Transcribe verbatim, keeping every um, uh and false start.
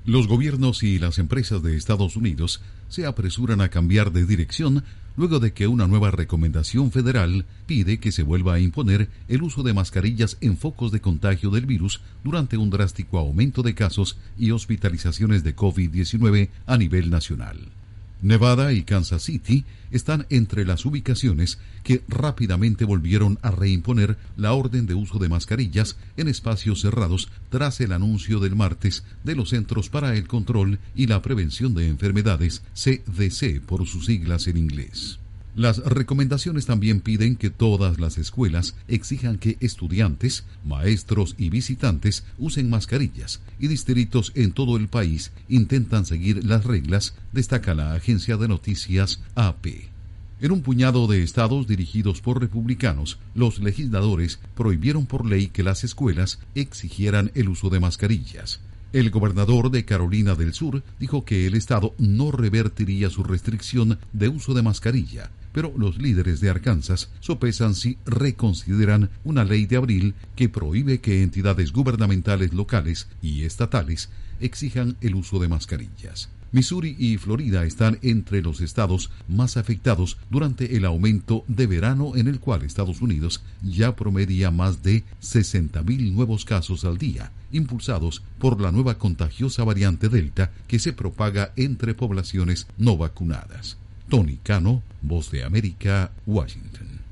Los gobiernos y las empresas de Estados Unidos se apresuran a cambiar de dirección luego de que una nueva recomendación federal pide que se vuelva a imponer el uso de mascarillas en focos de contagio del virus durante un drástico aumento de casos y hospitalizaciones de COVID diecinueve a nivel nacional. Nevada y Kansas City están entre las ubicaciones que rápidamente volvieron a reimponer la orden de uso de mascarillas en espacios cerrados tras el anuncio del martes de los Centros para el Control y la Prevención de Enfermedades, C D C por sus siglas en inglés. Las recomendaciones también piden que todas las escuelas exijan que estudiantes, maestros y visitantes usen mascarillas, y distritos en todo el país intentan seguir las reglas, destaca la agencia de noticias A P. En un puñado de estados dirigidos por republicanos, los legisladores prohibieron por ley que las escuelas exigieran el uso de mascarillas. El gobernador de Carolina del Sur dijo que el estado no revertiría su restricción de uso de mascarilla, pero los líderes de Arkansas sopesan si reconsideran una ley de abril que prohíbe que entidades gubernamentales locales y estatales exijan el uso de mascarillas. Missouri y Florida están entre los estados más afectados durante el aumento de verano, en el cual Estados Unidos ya promedia más de sesenta mil nuevos casos al día, impulsados por la nueva contagiosa variante Delta que se propaga entre poblaciones no vacunadas. Tony Cano, Voz de América, Washington.